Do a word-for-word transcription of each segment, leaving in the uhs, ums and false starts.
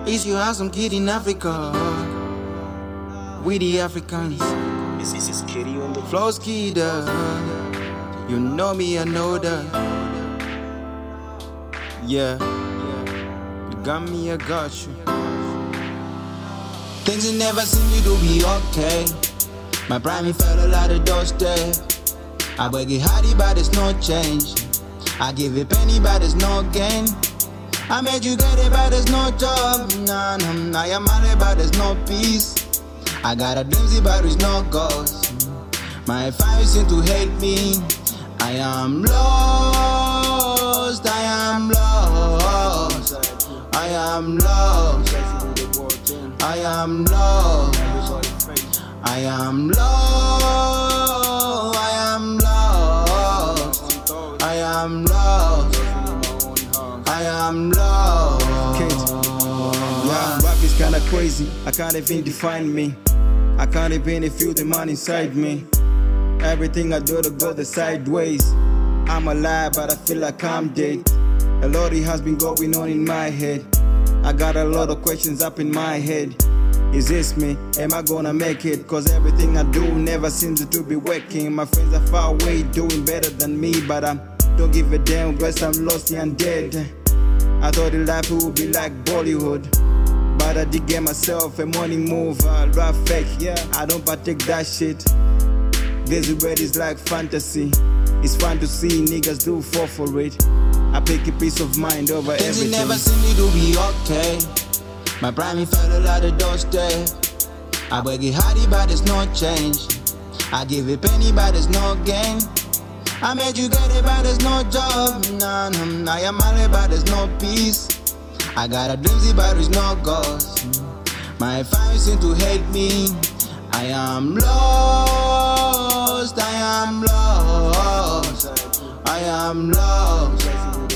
Is you have some kid in Africa? We the Africans. This is his kitty on the Flows kid, uh, you know me, I know that. Yeah, you got me, I got you. Things you never seem to be okay. My prime fell a lot of dust there. I beg it hardy, but there's no change. I give it penny, but there's no gain. I made you get it, but there's no job. Nah, nah, nah, I am married, but there's no peace. I got a doozy, but there's no ghost. My family seem to hate me. I am lost, I am lost. I am lost. I am lost. I am lost. I am lost. I am lost. I am lost. Yeah, rap is kinda crazy. I can't even define me. I can't even feel the man inside me. Everything I do to go the sideways. I'm alive, but I feel like I'm dead. A lot has been going on in my head. I got a lot of questions up in my head. Is this me? Am I gonna make it? Cause everything I do never seems to be working. My friends are far away doing better than me, but I don't give a damn cause I'm lost and dead. I thought the life would be like Bollywood, but I did get myself a money move. I rap fake, yeah, I don't partake that shit. This word is like fantasy. It's fun to see niggas do fall for it. I pick a peace of mind over Things everything. you never seem to be okay. My prime fell a lot of dust there. I beg it hardy, but there's no change. I give it penny, but there's no gain. I made you get it, but there's no job. Nah, nah, nah, I am married, but there's no peace. I got a doozy, but there's no ghost. My family seem to hate me. I am lost. I am lost. I am lost.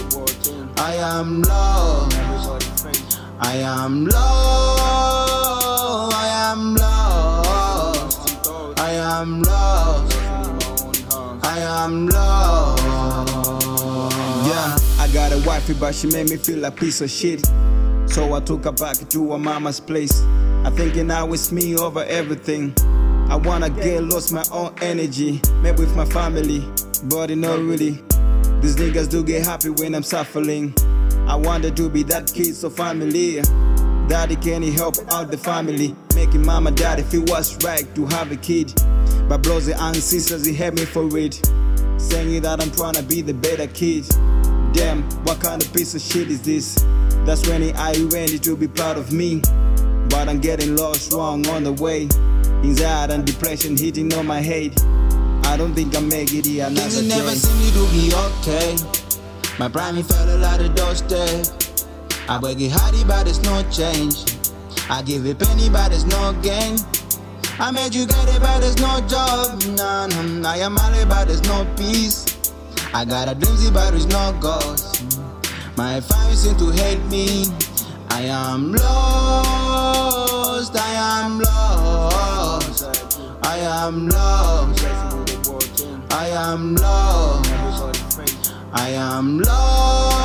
I am lost. I am lost. I am lost. I am lost. I am lost. Yeah, I got a wifey, but she made me feel a piece of shit. So I took her back to her mama's place. I thinking now it's me over everything. I wanna get lost my own energy, maybe with my family, but not really. These niggas do get happy when I'm suffering. I wanted to be that kid so familiar. Daddy, can he help out the family? Making mama daddy feel what's right to have a kid. But bros and sisters, he helped me for it, saying that I'm trying to be the better kid. Damn, what kind of piece of shit is this? That's when I ready to be proud of me, but I'm getting lost wrong on the way. Anxiety and depression hitting on my head. I don't think I make it here another Things you never day. seem to be okay. My prime fell a lot of dust there. I beg it hardy, but there's no change. I give it penny, but there's no gain. I made you get it, but there's no job. Nah, nah, nah, I am married, but there's no peace. I got a doozy, but there's no ghost. My family seem to hate me. I am lost. I am lost. I am lost. I am lost. I am lost.